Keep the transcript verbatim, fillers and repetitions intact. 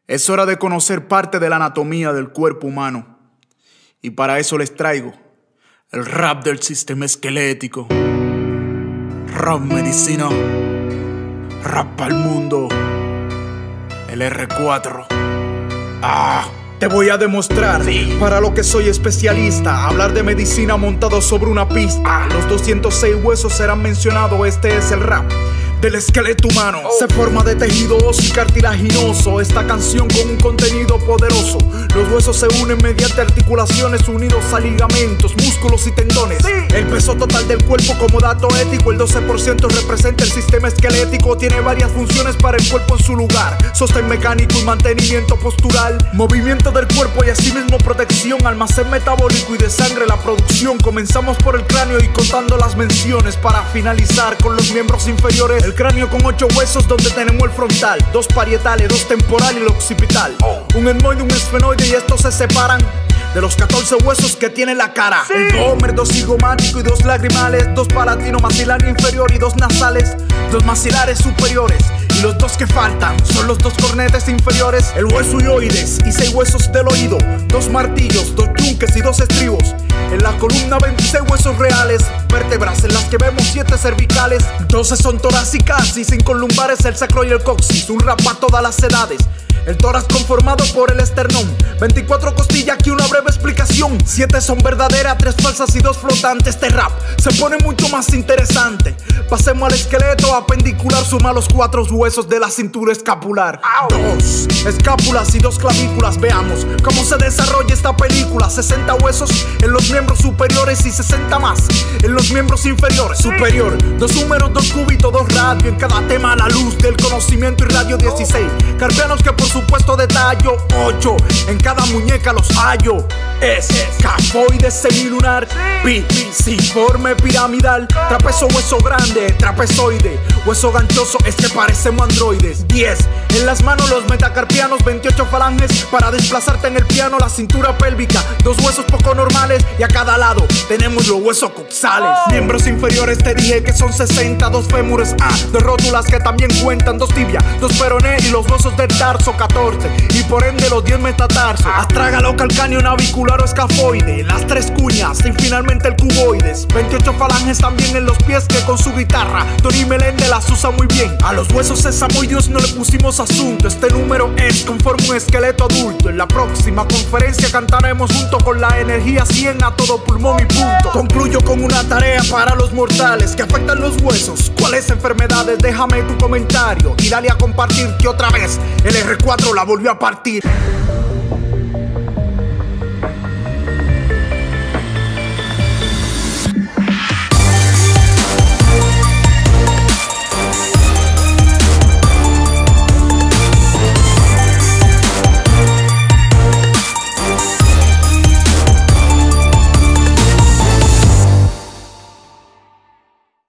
Es hora de conocer parte de la anatomía del cuerpo humano. Y para eso les traigo el rap del sistema esquelético. Rap medicina. Rap al mundo. El erre cuatro. Ah. Te voy a demostrar, sí, para lo que soy especialista. Hablar de medicina montado sobre una pista. Los doscientos seis huesos serán mencionados. Este es el rap del esqueleto humano. Oh. Se forma de tejido óseo y cartilaginoso. Esta canción con un contenido poderoso. Los huesos se unen mediante articulaciones unidos a ligamentos, músculos y tendones. Sí. El peso total del cuerpo como dato ético, el doce por ciento representa el sistema esquelético. Tiene varias funciones para el cuerpo en su lugar: sostén mecánico y mantenimiento postural, movimiento del cuerpo y asimismo protección, almacén metabólico y de sangre la producción. Comenzamos por el cráneo y contando las menciones para finalizar con los miembros inferiores. El cráneo con ocho huesos donde tenemos el frontal, dos parietales, dos temporal y el occipital. Un etmoide, un esfenoide y estos se separan de los catorce huesos que tiene la cara. Sí. El dómer, dos cigomático y dos lagrimales, dos palatino maxilar inferior y dos nasales, dos maxilares superiores. Y los dos que faltan son los dos cornetes inferiores, el hueso hioides y seis huesos del oído, dos martillos, dos yunques y dos estribos. En la columna veintiséis huesos reales, vértebras en las que vemos siete cervicales, doce son torácicas y cinco lumbares, el sacro y el coxis. Un rap a todas las edades. El tórax conformado por el esternón, veinticuatro costillas, aquí una breve explicación. siete son verdaderas, tres falsas y dos flotantes. Este rap se pone mucho más interesante. Pasemos al esqueleto apendicular, suma los cuatro huesos de la cintura escapular. Dos escápulas y dos clavículas. Veamos cómo se desarrolla esta película. sesenta huesos en los miembros superiores y sesenta más en los miembros inferiores. Superior, dos húmeros, dos cúbitos, dos radios. En cada tema a la luz del conocimiento y radio dieciséis. Carpianos que por supuesto detallo, ocho en cada muñeca los hallo. Es escafoide semilunar, pisiforme piramidal, trapezo hueso grande, trapezoide, hueso ganchoso, es que parecemos androides. diez en las manos los metacarpianos, veintiocho falanges para desplazarte en el piano. La cintura pélvica, dos huesos poco normales y a cada lado tenemos los huesos coxales. Oh. Miembros inferiores te dije que son sesenta, dos fémures, ah, dos rótulas que también cuentan, dos tibias, dos peroné y los huesos del tarso, catorce, y por ende los diez metatarsos. Astrágalo, calcáneo, navicular o escafoide, las tres cuñas y finalmente el cuboides. veintiocho falanges también en los pies que con su guitarra Tony Meléndez las usa muy bien. A los huesos sesamoideos no le pusimos asunto. Este número es conforme un esqueleto adulto. En la próxima conferencia cantaremos junto con la energía cien a todo pulmón y punto. Concluyo con una tarea para los mortales que afectan los huesos. ¿Cuáles enfermedades? Déjame tu comentario y dale a compartir que otra vez el erre cuatro la volvió a partir.